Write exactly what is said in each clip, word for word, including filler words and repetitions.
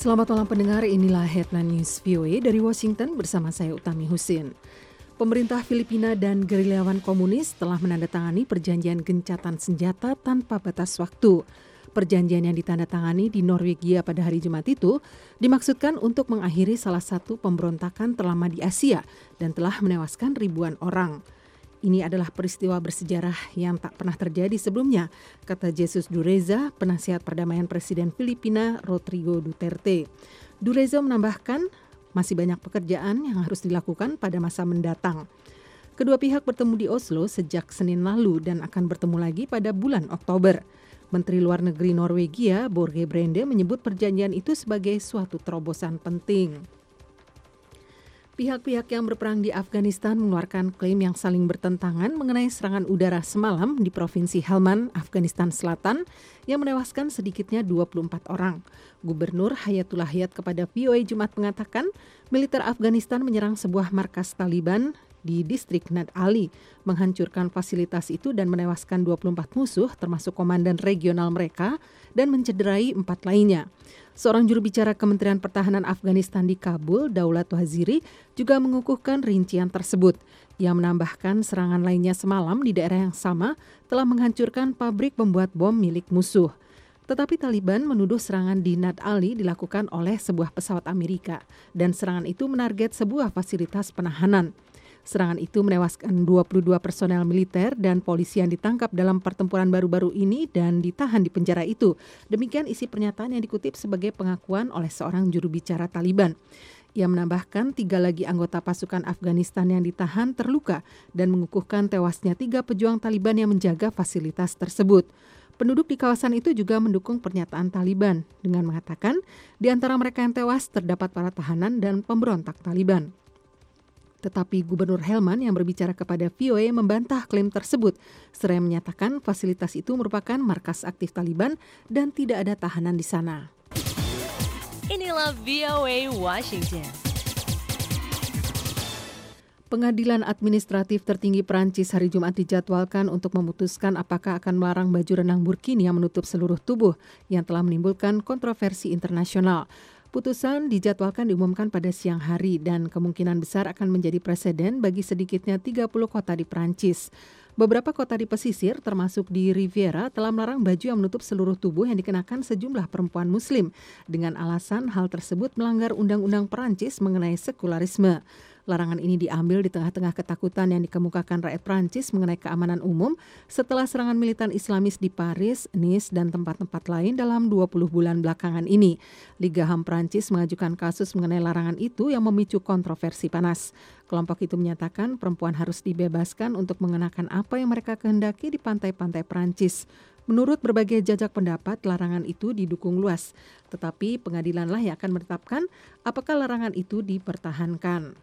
Selamat malam pendengar, inilah Headline News V O A dari Washington bersama saya Utami Husin. Pemerintah Filipina dan gerilyawan komunis telah menandatangani perjanjian gencatan senjata tanpa batas waktu. Perjanjian yang ditandatangani di Norwegia pada hari Jumat itu dimaksudkan untuk mengakhiri salah satu pemberontakan terlama di Asia dan telah menewaskan ribuan orang. Ini adalah peristiwa bersejarah yang tak pernah terjadi sebelumnya, kata Jesus Dureza, penasihat perdamaian Presiden Filipina Rodrigo Duterte. Dureza menambahkan, masih banyak pekerjaan yang harus dilakukan pada masa mendatang. Kedua pihak bertemu di Oslo sejak Senin lalu dan akan bertemu lagi pada bulan Oktober. Menteri Luar Negeri Norwegia, Borge Brende, menyebut perjanjian itu sebagai suatu terobosan penting. Pihak-pihak yang berperang di Afghanistan mengeluarkan klaim yang saling bertentangan mengenai serangan udara semalam di Provinsi Helmand, Afghanistan Selatan yang menewaskan sedikitnya dua puluh empat orang. Gubernur Hayatullah Hayat kepada V O A Jumat mengatakan militer Afghanistan menyerang sebuah markas Taliban di distrik Nad Ali, menghancurkan fasilitas itu dan menewaskan dua puluh empat musuh termasuk komandan regional mereka dan mencederai empat lainnya. Seorang juru bicara Kementerian Pertahanan Afghanistan di Kabul, Daulat Waziri, juga mengukuhkan rincian tersebut. Ia menambahkan serangan lainnya semalam di daerah yang sama telah menghancurkan pabrik pembuat bom milik musuh. Tetapi Taliban menuduh serangan di Nad Ali dilakukan oleh sebuah pesawat Amerika dan serangan itu menarget sebuah fasilitas penahanan. Serangan itu menewaskan dua puluh dua personel militer dan polisi yang ditangkap dalam pertempuran baru-baru ini dan ditahan di penjara itu. Demikian isi pernyataan yang dikutip sebagai pengakuan oleh seorang juru bicara Taliban. Ia menambahkan tiga lagi anggota pasukan Afghanistan yang ditahan terluka dan mengukuhkan tewasnya tiga pejuang Taliban yang menjaga fasilitas tersebut. Penduduk di kawasan itu juga mendukung pernyataan Taliban dengan mengatakan di antara mereka yang tewas terdapat para tahanan dan pemberontak Taliban. Tetapi Gubernur Helmand yang berbicara kepada V O A membantah klaim tersebut, seraya menyatakan fasilitas itu merupakan markas aktif Taliban dan tidak ada tahanan di sana. Inilah V O A Washington. Pengadilan Administratif Tertinggi Prancis hari Jumat dijadwalkan untuk memutuskan apakah akan melarang baju renang burkini yang menutup seluruh tubuh yang telah menimbulkan kontroversi internasional. Putusan dijadwalkan diumumkan pada siang hari dan kemungkinan besar akan menjadi preseden bagi sedikitnya tiga puluh kota di Prancis. Beberapa kota di pesisir termasuk di Riviera telah melarang baju yang menutup seluruh tubuh yang dikenakan sejumlah perempuan muslim dengan alasan hal tersebut melanggar undang-undang Prancis mengenai sekularisme. Larangan ini diambil di tengah-tengah ketakutan yang dikemukakan rakyat Prancis mengenai keamanan umum setelah serangan militan Islamis di Paris, Nice, dan tempat-tempat lain dalam dua puluh bulan belakangan ini. Liga H A M Prancis mengajukan kasus mengenai larangan itu yang memicu kontroversi panas. Kelompok itu menyatakan perempuan harus dibebaskan untuk mengenakan apa yang mereka kehendaki di pantai-pantai Prancis. Menurut berbagai jajak pendapat, larangan itu didukung luas. Tetapi pengadilanlah yang akan menetapkan apakah larangan itu dipertahankan.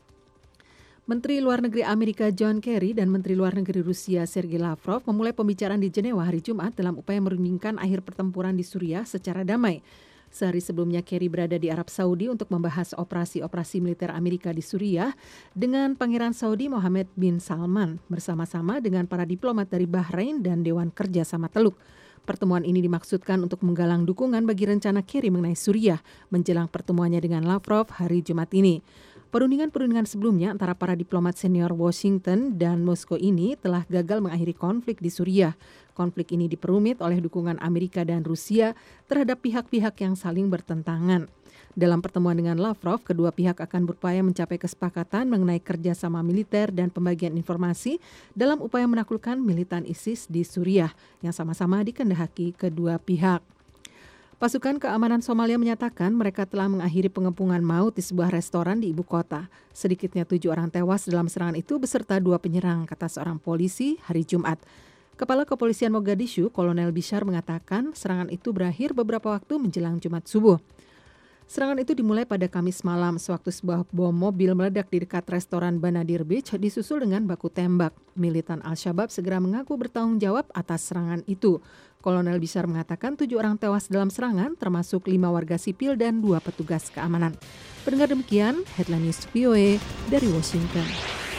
Menteri Luar Negeri Amerika John Kerry dan Menteri Luar Negeri Rusia Sergei Lavrov memulai pembicaraan di Jenewa hari Jumat dalam upaya merundingkan akhir pertempuran di Suriah secara damai. Sehari sebelumnya Kerry berada di Arab Saudi untuk membahas operasi-operasi militer Amerika di Suriah dengan Pangeran Saudi Mohammed bin Salman bersama-sama dengan para diplomat dari Bahrain dan Dewan Kerjasama Teluk. Pertemuan ini dimaksudkan untuk menggalang dukungan bagi rencana Kerry mengenai Suriah menjelang pertemuannya dengan Lavrov hari Jumat ini. Perundingan-perundingan sebelumnya antara para diplomat senior Washington dan Moskow ini telah gagal mengakhiri konflik di Suriah. Konflik ini diperumit oleh dukungan Amerika dan Rusia terhadap pihak-pihak yang saling bertentangan. Dalam pertemuan dengan Lavrov, kedua pihak akan berupaya mencapai kesepakatan mengenai kerjasama militer dan pembagian informasi dalam upaya menaklukkan militan ISIS di Suriah yang sama-sama dikehendaki kedua pihak. Pasukan keamanan Somalia menyatakan mereka telah mengakhiri pengepungan maut di sebuah restoran di ibu kota. Sedikitnya tujuh orang tewas dalam serangan itu beserta dua penyerang, kata seorang polisi hari Jumat. Kepala Kepolisian Mogadishu, Kolonel Bishar mengatakan serangan itu berakhir beberapa waktu menjelang Jumat subuh. Serangan itu dimulai pada Kamis malam sewaktu sebuah bom mobil meledak di dekat restoran Banadir Beach disusul dengan baku tembak. Militan Al-Shabaab segera mengaku bertanggung jawab atas serangan itu. Kolonel Bishar mengatakan tujuh orang tewas dalam serangan termasuk lima warga sipil dan dua petugas keamanan. Pendengar demikian, Headline News V O A dari Washington.